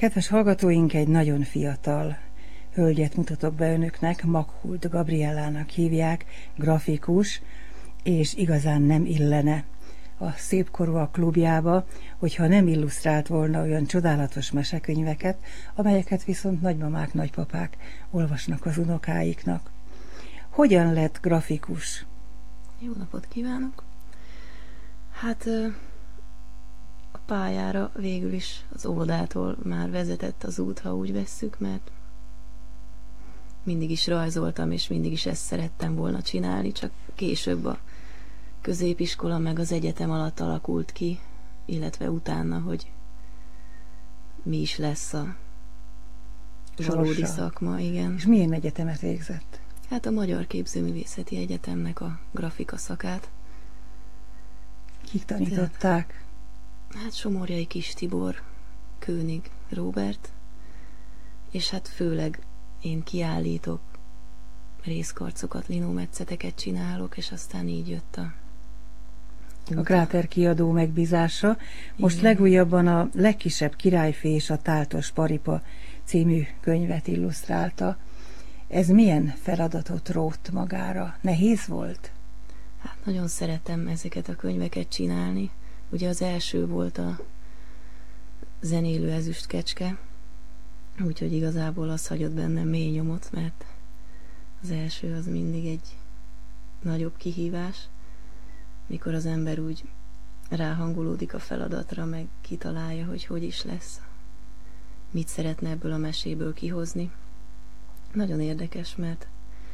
Kedves hallgatóink, egy nagyon fiatal hölgyet mutatok be önöknek, Maghult Gabriellának hívják, grafikus, és igazán nem illene a Szépkorúak klubjába, hogyha nem illusztrált volna olyan csodálatos mesekönyveket, amelyeket viszont nagymamák, nagypapák olvasnak az unokáiknak. Hogyan lett grafikus? Jó napot kívánok! Hát a pályára végül is az óvodától már vezetett az út, ha úgy vesszük, mert mindig is rajzoltam, és mindig is ezt szerettem volna csinálni, csak később a középiskola meg az egyetem alatt alakult ki, illetve utána, hogy mi is lesz a valódi szakma, igen. És milyen egyetemet végzett? Hát a Magyar Képzőművészeti Egyetemnek a grafika szakát. Kik tanították? Hát Somorjai Kis Tibor, König Róbert, és hát főleg én kiállítok, részkarcokat, linómetszeteket csinálok, és aztán így jött a Kráter kiadó megbízása. Most igen. Legújabban a Legkisebb királyfi és a Táltos Paripa című könyvet illusztrálta. Ez milyen feladatot rótt magára? Nehéz volt? Hát nagyon szeretem ezeket a könyveket csinálni. Ugye az első volt a Zenélő ezüstkecske, úgyhogy igazából az hagyott bennem mély nyomot, mert az első az mindig egy nagyobb kihívás, mikor az ember úgy ráhangolódik a feladatra, meg kitalálja, hogy hogy is lesz, mit szeretne ebből a meséből kihozni. Nagyon érdekes, mert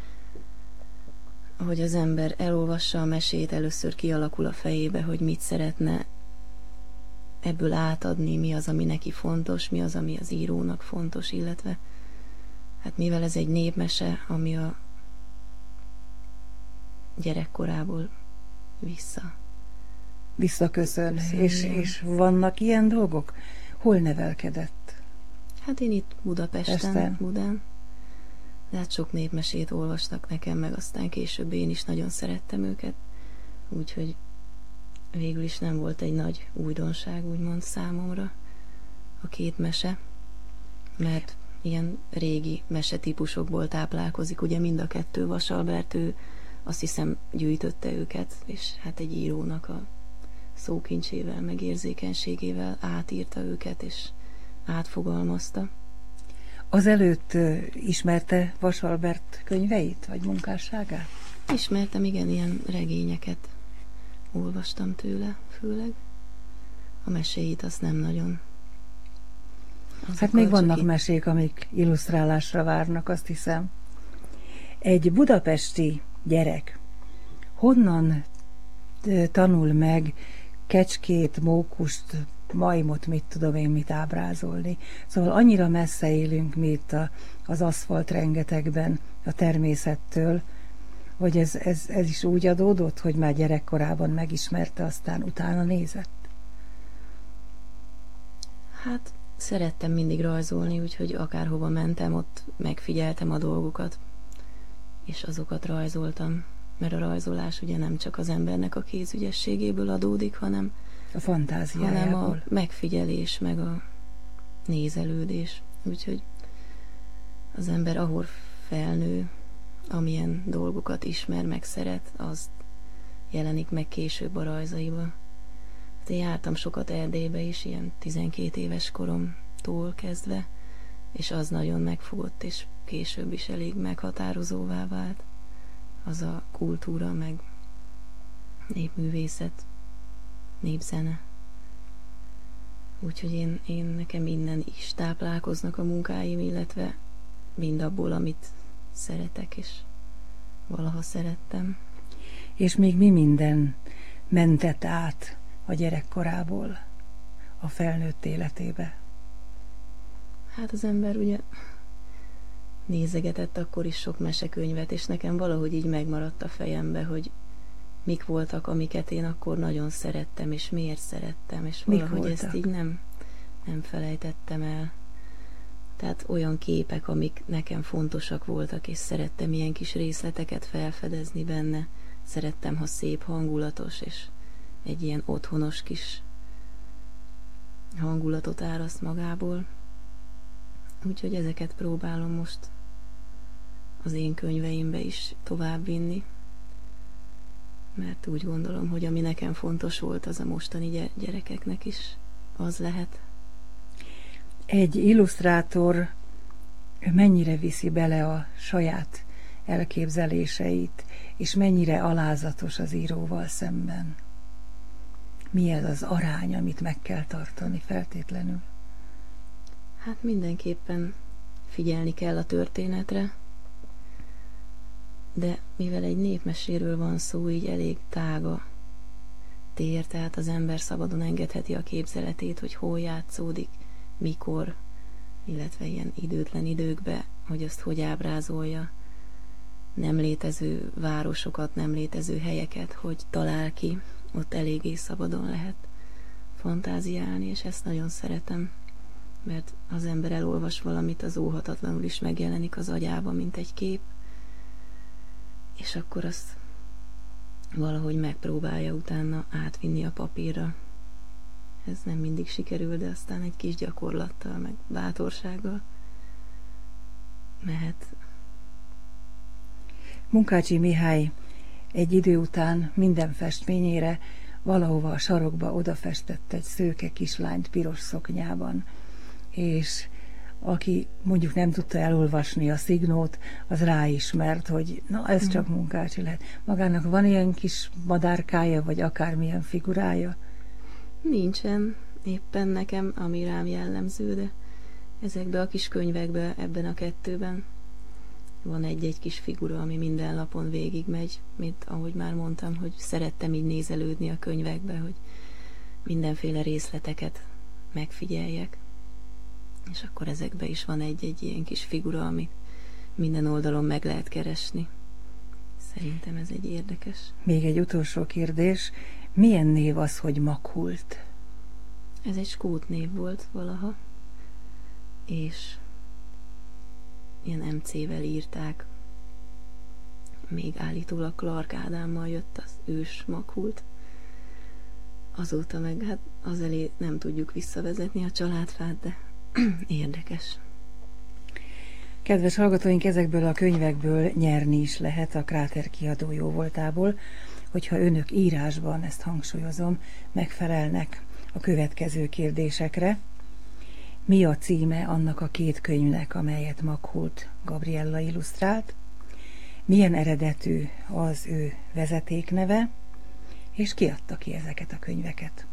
ahogy az ember elolvassa a mesét, először kialakul a fejébe, hogy mit szeretne ebből átadni, mi az, ami neki fontos, mi az, ami az írónak fontos, illetve hát mivel ez egy népmese, ami a gyerekkorából visszaköszön. És vannak ilyen dolgok? Hol nevelkedett? Hát én itt Budán. De hát sok népmesét olvastak nekem, meg aztán később én is nagyon szerettem őket, úgyhogy végül is nem volt egy nagy újdonság, úgymond számomra a két mese, mert ilyen régi mesetípusokból táplálkozik, ugye mind a kettő. Vasalbert, ő azt hiszem gyűjtötte őket, és hát egy írónak a szókincsével, meg érzékenységével átírta őket, és átfogalmazta. Azelőtt ismerte Vasalbert könyveit, vagy munkásságát? Ismertem, igen, ilyen regényeket olvastam tőle, főleg. A meséit azt nem nagyon. Hát még vannak mesék, amik illusztrálásra várnak, azt hiszem. Egy budapesti gyerek honnan tanul meg kecskét, mókust, majmot, mit tudom én, mit ábrázolni. Szóval annyira messze élünk mi itt az aszfalt rengetegben a természettől, hogy ez is úgy adódott, hogy már gyerekkorában megismerte, aztán utána nézett. Hát szerettem mindig rajzolni, úgyhogy akárhova mentem, ott megfigyeltem a dolgokat, és azokat rajzoltam, mert a rajzolás ugye nem csak az embernek a kézügyességéből adódik, hanem a fantáziájából. Hanem a megfigyelés, meg a nézelődés. Úgyhogy az ember ahol felnő, amilyen dolgokat ismer, meg szeret, az jelenik meg később a rajzaiba. Hát én jártam sokat Erdélybe is, ilyen 12 éves koromtól kezdve, és az nagyon megfogott, és később is elég meghatározóvá vált. Az a kultúra, meg népművészet, népzene. Úgyhogy nekem innen is táplálkoznak a munkáim, illetve mind abból, amit szeretek, és valaha szerettem. És még mi minden mentett át a gyerekkorából a felnőtt életébe? Hát az ember ugye nézegetett akkor is sok mesekönyvet, és nekem valahogy így megmaradt a fejembe, hogy mik voltak, amiket én akkor nagyon szerettem, és miért szerettem, és valahogy ezt így nem felejtettem el. Tehát olyan képek, amik nekem fontosak voltak, és szerettem ilyen kis részleteket felfedezni benne. Szerettem, ha szép, hangulatos, és egy ilyen otthonos kis hangulatot áraszt magából. Úgyhogy ezeket próbálom most az én könyveimbe is továbbvinni, mert úgy gondolom, hogy ami nekem fontos volt, az a mostani gyerekeknek is az lehet. Egy illusztrátor mennyire viszi bele a saját elképzeléseit, és mennyire alázatos az íróval szemben? Mi ez az arány, amit meg kell tartani feltétlenül? Hát mindenképpen figyelni kell a történetre, de mivel egy népmeséről van szó, így elég tága tér, tehát az ember szabadon engedheti a képzeletét, hogy hol játszódik, mikor, illetve ilyen időtlen időkbe, hogy azt hogy ábrázolja, nem létező városokat, nem létező helyeket, hogy talál ki, ott eléggé szabadon lehet fantáziálni, és ezt nagyon szeretem, mert az ember elolvas valamit, az óhatatlanul is megjelenik az agyába, mint egy kép, és akkor azt valahogy megpróbálja utána átvinni a papírra. Ez nem mindig sikerül, de aztán egy kis gyakorlattal, meg bátorsággal mehet. Munkácsi Mihály egy idő után minden festményére valahova a sarokba odafestett egy szőke kislányt piros szoknyában, és aki mondjuk nem tudta elolvasni a szignót, az ráismert, hogy na ez csak Munkácsi lehet. Magának van ilyen kis madárkája, vagy akármilyen figurája? Nincsen éppen nekem, ami rám jellemző, de ezekben a kis könyvekben, ebben a kettőben van egy-egy kis figura, ami minden lapon végigmegy, mint ahogy már mondtam, hogy szerettem így nézelődni a könyvekbe, hogy mindenféle részleteket megfigyeljek. És akkor ezekben is van egy-egy ilyen kis figura, amit minden oldalon meg lehet keresni. Szerintem ez egy érdekes. Még egy utolsó kérdés. Milyen név az, hogy Makhult? Ez egy skót név volt valaha, és ilyen MC-vel írták. Még állítólag Clark Ádámmal jött az ős Makhult. Azóta meg hát az elé nem tudjuk visszavezetni a családfát, de érdekes. Kedves hallgatóink, ezekből a könyvekből nyerni is lehet a Kráter kiadó jóvoltából, hogyha önök írásban, ezt hangsúlyozom, megfelelnek a következő kérdésekre. Mi a címe annak a 2 könyvnek, amelyet Makhult Gabriella illusztrált? Milyen eredetű az ő vezetékneve? És ki adta ki ezeket a könyveket?